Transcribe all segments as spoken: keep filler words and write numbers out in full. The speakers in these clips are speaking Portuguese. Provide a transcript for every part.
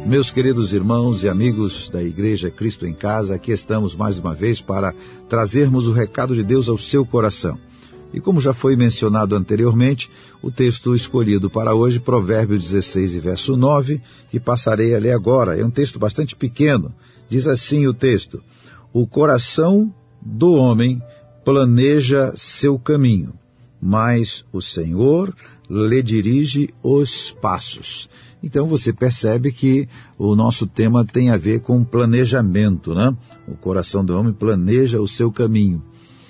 Meus queridos irmãos e amigos da Igreja Cristo em Casa, aqui estamos mais uma vez para trazermos o recado de Deus ao seu coração. E como já foi mencionado anteriormente, o texto escolhido para hoje, Provérbios dezesseis e verso nove, que passarei a ler agora. É um texto bastante pequeno. Diz assim o texto: o coração do homem planeja seu caminho, mas o Senhor lhe dirige os passos. Então você percebe que o nosso tema tem a ver com planejamento, né? O coração do homem planeja o seu caminho.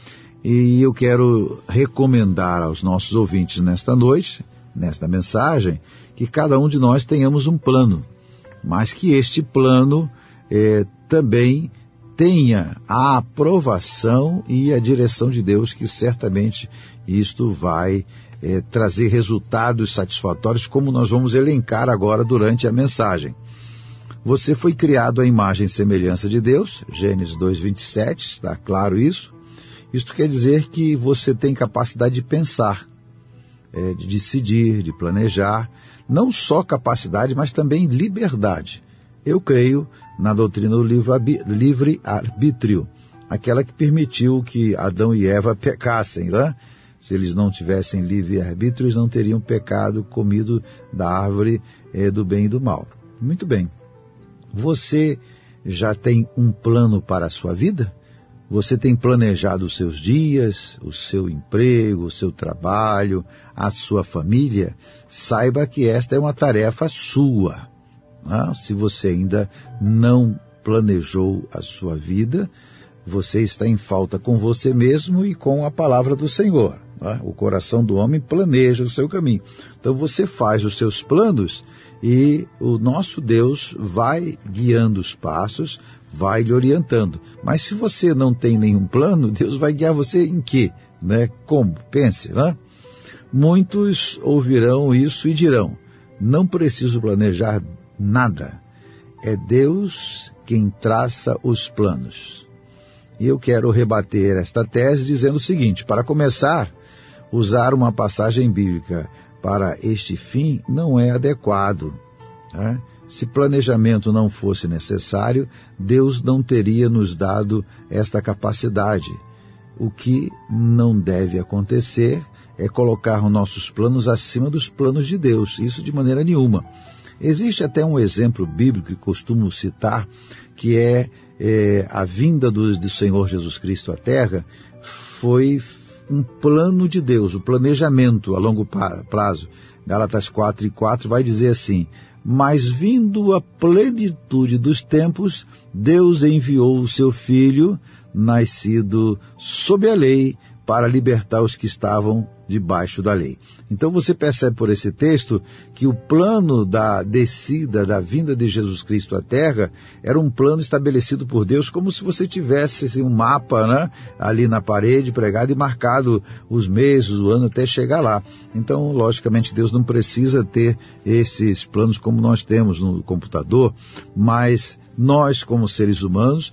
E eu quero recomendar aos nossos ouvintes nesta noite, nesta mensagem, que cada um de nós tenhamos um plano, mas que este plano eh, também tenha a aprovação e a direção de Deus, que certamente isto vai É, trazer resultados satisfatórios, como nós vamos elencar agora durante a mensagem. Você foi criado à imagem e semelhança de Deus, Gênesis dois, vinte e sete, está claro isso. Isto quer dizer que você tem capacidade de pensar, é, de decidir, de planejar, não só capacidade, mas também liberdade. Eu creio na doutrina do livre-arbítrio, aquela que permitiu que Adão e Eva pecassem, né? Se eles não tivessem livre-arbítrio, eles não teriam pecado, comido da árvore é, do bem e do mal. Muito bem. Você já tem um plano para a sua vida? Você tem planejado os seus dias, o seu emprego, o seu trabalho, a sua família? Saiba que esta é uma tarefa sua. Né? Se você ainda não planejou a sua vida, você está em falta com você mesmo e com a palavra do Senhor. Né? O coração do homem planeja o seu caminho. Então você faz os seus planos e o nosso Deus vai guiando os passos, vai lhe orientando. Mas se você não tem nenhum plano, Deus vai guiar você em quê? Né? Como? Pense, né? Muitos ouvirão isso e dirão: não preciso planejar nada. É Deus quem traça os planos. E eu quero rebater esta tese dizendo o seguinte: para começar, usar uma passagem bíblica para este fim não é adequado. Né? Se planejamento não fosse necessário, Deus não teria nos dado esta capacidade. O que não deve acontecer é colocar os nossos planos acima dos planos de Deus. Isso de maneira nenhuma. Existe até um exemplo bíblico que costumo citar, que é, é a vinda do, do Senhor Jesus Cristo à Terra. Foi um plano de Deus, o planejamento a longo prazo. Gálatas quatro e quatro vai dizer assim: mas vindo a plenitude dos tempos, Deus enviou o seu Filho, nascido sob a lei, para libertar os que estavam debaixo da lei. Então você percebe por esse texto que o plano da descida, da vinda de Jesus Cristo à Terra, era um plano estabelecido por Deus, como se você tivesse assim, um mapa, né, ali na parede pregado e marcado os meses, o ano até chegar lá. Então, logicamente, Deus não precisa ter esses planos como nós temos no computador, mas nós, como seres humanos,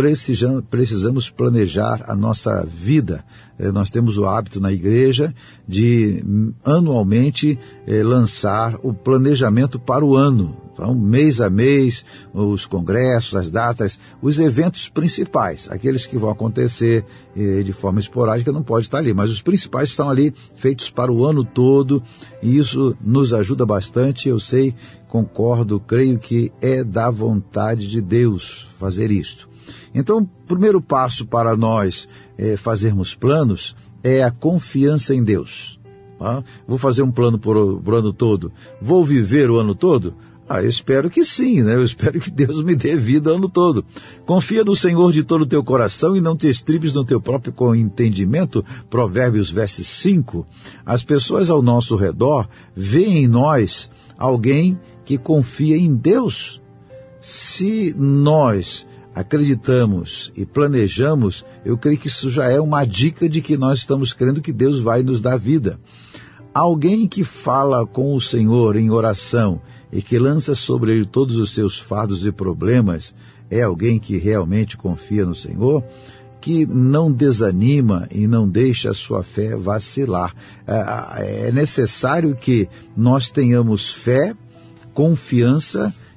precisamos planejar a nossa vida. Eh, nós temos o hábito na igreja de anualmente eh, lançar o planejamento para o ano. Então, mês a mês, os congressos, as datas, os eventos principais, aqueles que vão acontecer eh, de forma esporádica não pode estar ali, mas os principais estão ali feitos para o ano todo, e isso nos ajuda bastante. Eu sei, concordo, creio que é da vontade de Deus fazer isto. Então, o primeiro passo para nós é, fazermos planos é a confiança em Deus. Tá? Vou fazer um plano para o ano todo. Vou viver o ano todo? Ah, eu espero que sim, né? Eu espero que Deus me dê vida o ano todo. Confia no Senhor de todo o teu coração e não te estribes no teu próprio entendimento. Provérbios, verso cinco. As pessoas ao nosso redor veem em nós alguém que confia em Deus. Se nós acreditamos e planejamos, eu creio que isso já é uma dica de que nós estamos crendo que Deus vai nos dar vida. Alguém que fala com o Senhor em oração e que lança sobre ele todos os seus fardos e problemas, é alguém que realmente confia no Senhor, que não desanima e não deixa a sua fé vacilar. É necessário que nós tenhamos fé, confiança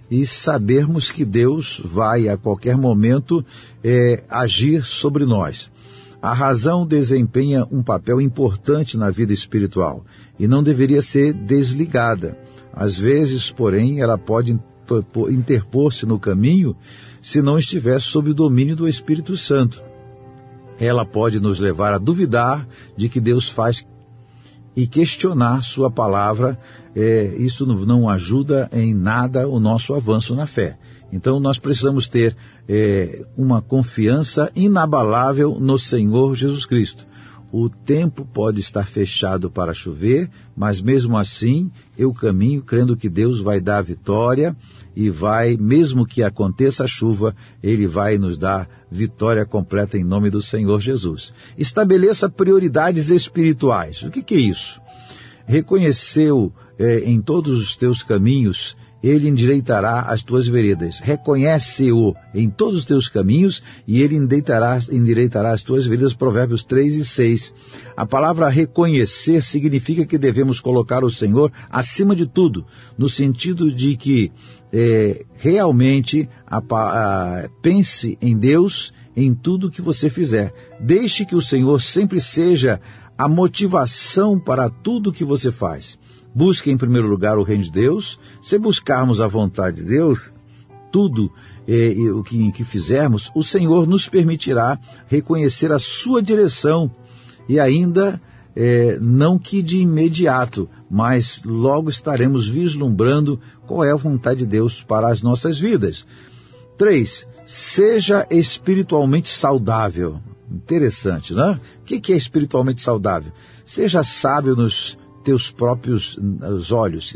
e sabermos que Deus vai a qualquer momento é, agir sobre nós. A razão desempenha um papel importante na vida espiritual e não deveria ser desligada. Às vezes, porém, ela pode interpor-se no caminho se não estiver sob o domínio do Espírito Santo. Ela pode nos levar a duvidar de que Deus faz e questionar sua palavra. É, isso não ajuda em nada o nosso avanço na fé. Então nós precisamos ter é, uma confiança inabalável no Senhor Jesus Cristo. O tempo pode estar fechado para chover, mas mesmo assim eu caminho crendo que Deus vai dar a vitória e vai, mesmo que aconteça a chuva, Ele vai nos dar vitória completa em nome do Senhor Jesus. Estabeleça prioridades espirituais. O que, que é isso? Reconheceu é, em todos os teus caminhos, Ele endireitará as tuas veredas. Reconhece-o em todos os teus caminhos e Ele endireitará, endireitará as tuas veredas. Provérbios três e seis. A palavra reconhecer significa que devemos colocar o Senhor acima de tudo, no sentido de que é, realmente a, a, pense em Deus em tudo que você fizer. Deixe que o Senhor sempre seja a motivação para tudo que você faz. Busque em primeiro lugar o reino de Deus. Se buscarmos a vontade de Deus, tudo eh, o que, que fizermos, o Senhor nos permitirá reconhecer a sua direção e ainda, eh, não que de imediato, mas logo estaremos vislumbrando qual é a vontade de Deus para as nossas vidas. Três, seja espiritualmente saudável. Interessante, né? O que é espiritualmente saudável? Seja sábio nos teus próprios olhos.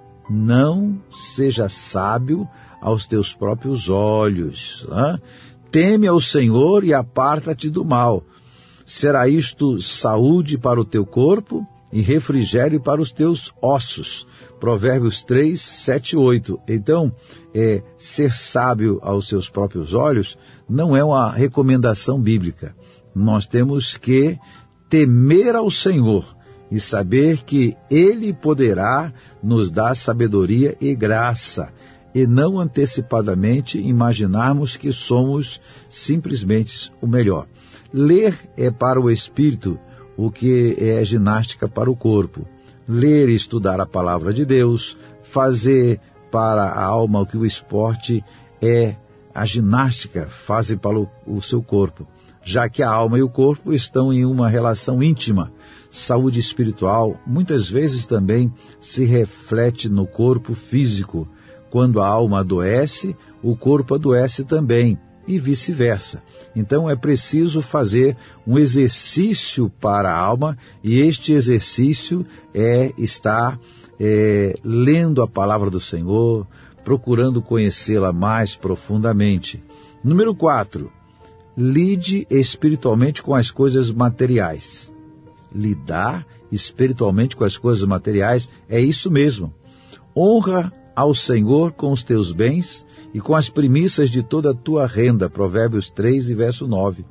Não seja sábio aos teus próprios olhos. Né? Teme ao Senhor e aparta-te do mal. Será isto saúde para o teu corpo e refrigério para os teus ossos. Provérbios três, sete e oito. Então, é, ser sábio aos seus próprios olhos não é uma recomendação bíblica. Nós temos que temer ao Senhor e saber que Ele poderá nos dar sabedoria e graça, e não antecipadamente imaginarmos que somos simplesmente o melhor. Ler é para o espírito o que é ginástica para o corpo. Ler e estudar a palavra de Deus, fazer para a alma o que o esporte é a ginástica, fazem para o, o seu corpo, já que a alma e o corpo estão em uma relação íntima. Saúde espiritual muitas vezes também se reflete no corpo físico. Quando a alma adoece, o corpo adoece também, e vice-versa. Então é preciso fazer um exercício para a alma, e este exercício é estar é, lendo a palavra do Senhor, procurando conhecê-la mais profundamente. Número quatro, lide espiritualmente com as coisas materiais. Lidar espiritualmente com as coisas materiais é isso mesmo. Honra ao Senhor com os teus bens e com as primícias de toda a tua renda. Provérbios três e verso nove.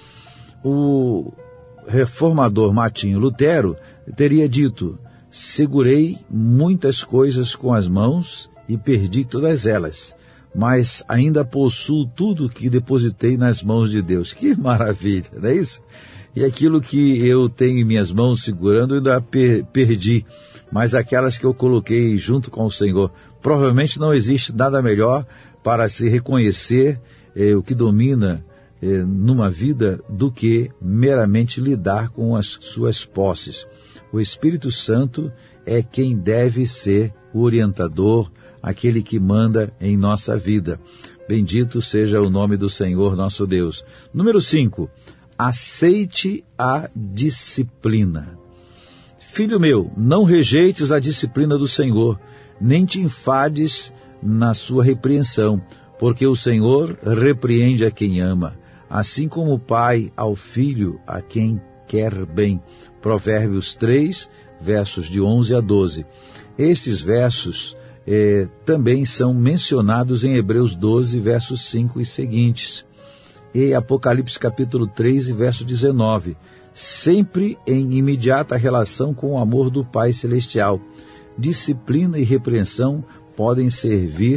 O reformador Martinho Lutero teria dito: segurei muitas coisas com as mãos e perdi todas elas, mas ainda possuo tudo que depositei nas mãos de Deus. Que maravilha, não é isso? E aquilo que eu tenho em minhas mãos segurando, eu ainda per- perdi. Mas aquelas que eu coloquei junto com o Senhor, provavelmente não existe nada melhor para se reconhecer eh, o que domina eh, numa vida do que meramente lidar com as suas posses. O Espírito Santo é quem deve ser o orientador, aquele que manda em nossa vida. Bendito seja o nome do Senhor nosso Deus. Número cinco. Aceite a disciplina. Filho meu, não rejeites a disciplina do Senhor, nem te enfades na sua repreensão, porque o Senhor repreende a quem ama, assim como o pai ao filho a quem quer bem. Provérbios três, versos de onze a doze. Estes versos eh, também são mencionados em Hebreus doze, versos cinco e seguintes. E Apocalipse capítulo três, verso dezenove, sempre em imediata relação com o amor do Pai Celestial. Disciplina e repreensão podem servir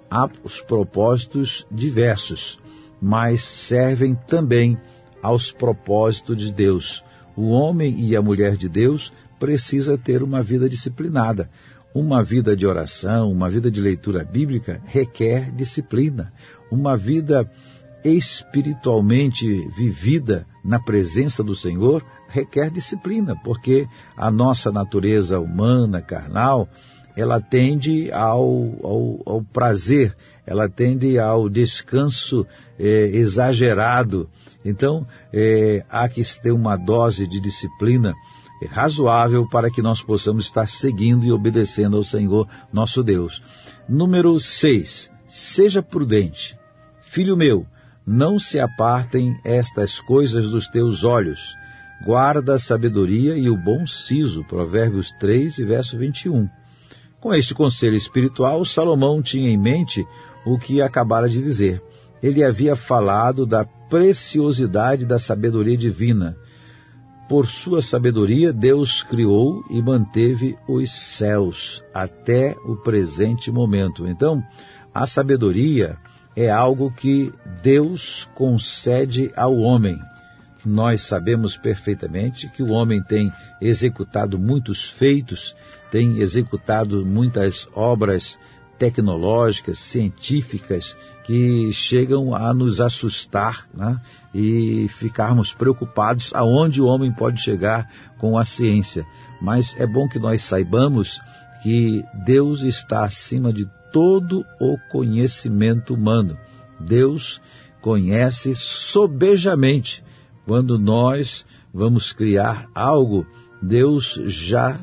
há os propósitos diversos, mas servem também aos propósitos de Deus. O homem e a mulher de Deus precisa ter uma vida disciplinada. Uma vida de oração, uma vida de leitura bíblica requer disciplina. Uma vida espiritualmente vivida na presença do Senhor requer disciplina, porque a nossa natureza humana, carnal, ela tende ao, ao, ao prazer, ela tende ao descanso é, exagerado. Então, é, há que ter uma dose de disciplina razoável para que nós possamos estar seguindo e obedecendo ao Senhor nosso Deus. Número seis. Seja prudente. Filho meu, não se apartem estas coisas dos teus olhos. Guarda a sabedoria e o bom siso. Provérbios três, verso vinte e um. Com este conselho espiritual, Salomão tinha em mente o que acabara de dizer. Ele havia falado da preciosidade da sabedoria divina. Por sua sabedoria, Deus criou e manteve os céus até o presente momento. Então, a sabedoria é algo que Deus concede ao homem. Nós sabemos perfeitamente que o homem tem executado muitos feitos, tem executado muitas obras tecnológicas, científicas, que chegam a nos assustar, né? E ficarmos preocupados aonde o homem pode chegar com a ciência. Mas é bom que nós saibamos que Deus está acima de todo o conhecimento humano. Deus conhece sobejamente. Quando nós vamos criar algo, Deus já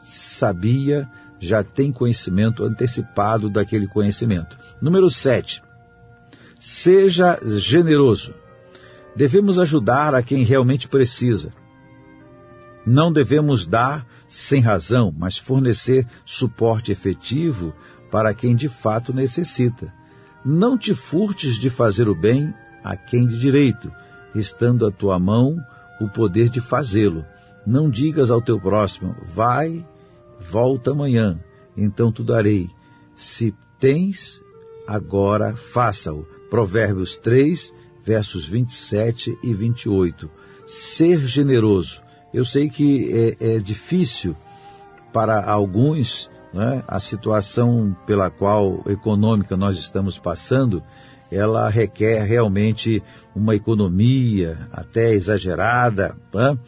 sabia, já tem conhecimento antecipado daquele conhecimento. Número sete. Seja generoso. Devemos ajudar a quem realmente precisa. Não devemos dar sem razão, mas fornecer suporte efetivo para quem de fato necessita. Não te furtes de fazer o bem a quem de direito, estando à tua mão o poder de fazê-lo. Não digas ao teu próximo, vai, volta amanhã, então tu darei. Se tens, agora faça-o. Provérbios três, versos vinte e sete e vinte e oito. Ser generoso. Eu sei que é, é difícil para alguns, né, a situação pela qual econômica nós estamos passando, ela requer realmente uma economia até exagerada, né?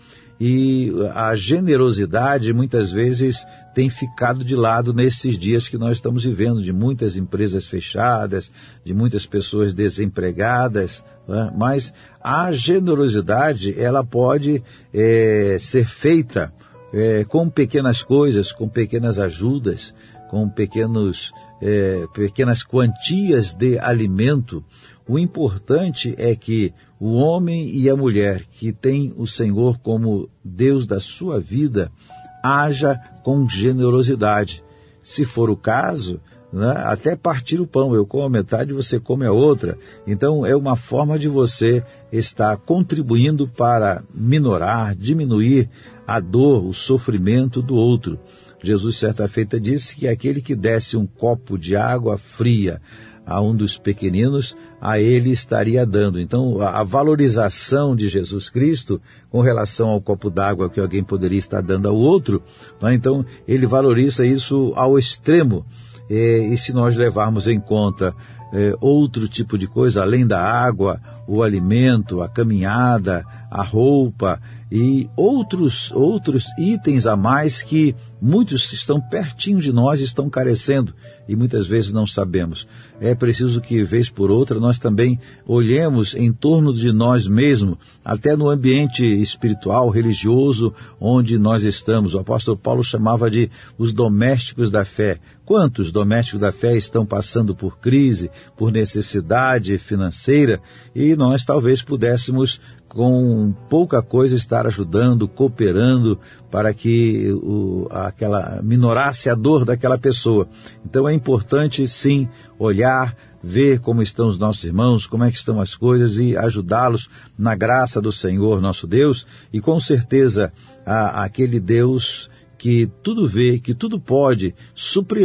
E a generosidade muitas vezes tem ficado de lado nesses dias que nós estamos vivendo, de muitas empresas fechadas, de muitas pessoas desempregadas, né? Mas a generosidade, ela pode é, ser feita é, com pequenas coisas, com pequenas ajudas, com pequenos, é, pequenas quantias de alimento. O importante é que o homem e a mulher que tem o Senhor como Deus da sua vida, haja com generosidade. Se for o caso, né, até partir o pão, eu como a metade, você come a outra. Então é uma forma de você estar contribuindo para minorar, diminuir a dor, o sofrimento do outro. Jesus certa feita disse que aquele que desse um copo de água fria a um dos pequeninos, a ele estaria dando. Então, a valorização de Jesus Cristo com relação ao copo d'água que alguém poderia estar dando ao outro, né? Então, ele valoriza isso ao extremo. E, e se nós levarmos em conta é, outro tipo de coisa, além da água, o alimento, a caminhada, a roupa e outros, outros itens a mais que muitos estão pertinho de nós, estão carecendo e muitas vezes não sabemos. É preciso que, vez por outra, nós também olhemos em torno de nós mesmos, até no ambiente espiritual, religioso, onde nós estamos. O apóstolo Paulo chamava de os domésticos da fé. Quantos domésticos da fé estão passando por crise, por necessidade financeira, e nós talvez pudéssemos, com pouca coisa, estar ajudando, cooperando para que o, aquela, minorasse a dor daquela pessoa. Então é importante sim olhar, ver como estão os nossos irmãos, como é que estão as coisas e ajudá-los na graça do Senhor nosso Deus, e com certeza a, aquele Deus que tudo vê, que tudo pode, suprirá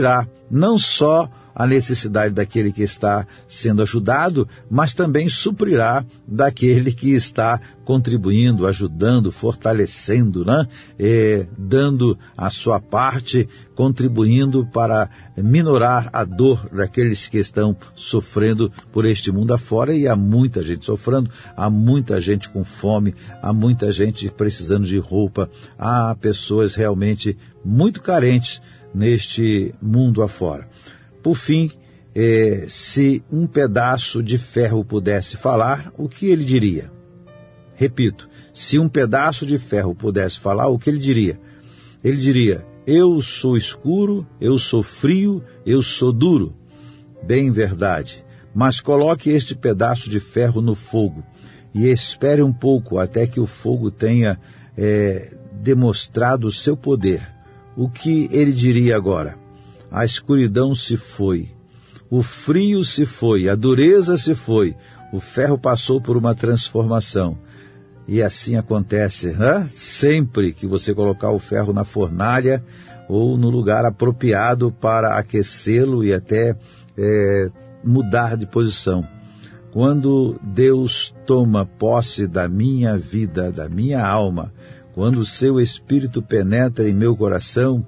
não só a necessidade daquele que está sendo ajudado, mas também suprirá daquele que está contribuindo, ajudando, fortalecendo, né? É, dando a sua parte, contribuindo para minorar a dor daqueles que estão sofrendo por este mundo afora, e há muita gente sofrendo, há muita gente com fome, há muita gente precisando de roupa, há pessoas realmente muito carentes neste mundo afora. Por fim, eh, se um pedaço de ferro pudesse falar, o que ele diria? Repito, se um pedaço de ferro pudesse falar, o que ele diria? Ele diria: eu sou escuro, eu sou frio, eu sou duro. Bem verdade, mas coloque este pedaço de ferro no fogo e espere um pouco até que o fogo tenha eh, demonstrado o seu poder. O que ele diria agora? A escuridão se foi, o frio se foi, a dureza se foi, o ferro passou por uma transformação. E assim acontece, né? Sempre que você colocar o ferro na fornalha ou no lugar apropriado para aquecê-lo e até é, mudar de posição. Quando Deus toma posse da minha vida, da minha alma, quando o seu Espírito penetra em meu coração,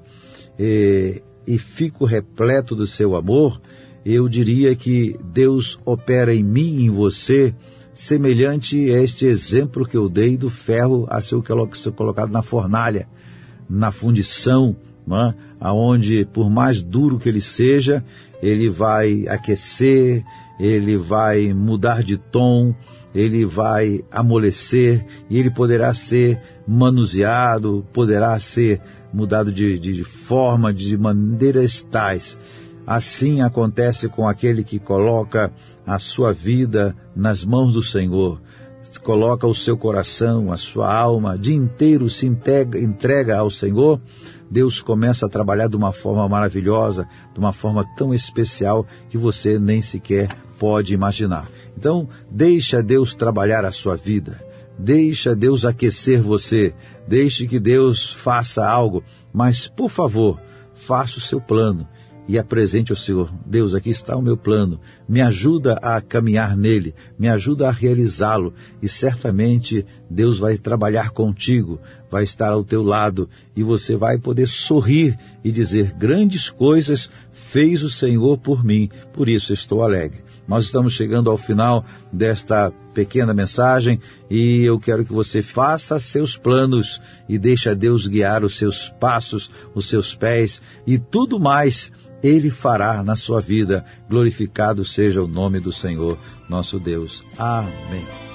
é, e fico repleto do seu amor, eu diria que Deus opera em mim e em você, semelhante a este exemplo que eu dei do ferro a ser colocado na fornalha, na fundição, né? Aonde, por mais duro que ele seja, ele vai aquecer, ele vai mudar de tom, ele vai amolecer, e ele poderá ser manuseado, poderá ser mudado de, de forma, de maneiras tais. Assim acontece com aquele que coloca a sua vida nas mãos do Senhor, coloca o seu coração, a sua alma, de inteiro se entrega, entrega ao Senhor. Deus começa a trabalhar de uma forma maravilhosa, de uma forma tão especial que você nem sequer pode imaginar. Então, deixa Deus trabalhar a sua vida, deixa Deus aquecer você, deixe que Deus faça algo, mas, por favor, faça o seu plano e apresente ao Senhor: Deus, aqui está o meu plano, me ajuda a caminhar nele, me ajuda a realizá-lo, e certamente Deus vai trabalhar contigo, vai estar ao teu lado, e você vai poder sorrir e dizer: grandes coisas fez o Senhor por mim, por isso estou alegre. Nós estamos chegando ao final desta pequena mensagem e eu quero que você faça seus planos e deixe a Deus guiar os seus passos, os seus pés, e tudo mais Ele fará na sua vida. Glorificado seja o nome do Senhor, nosso Deus. Amém.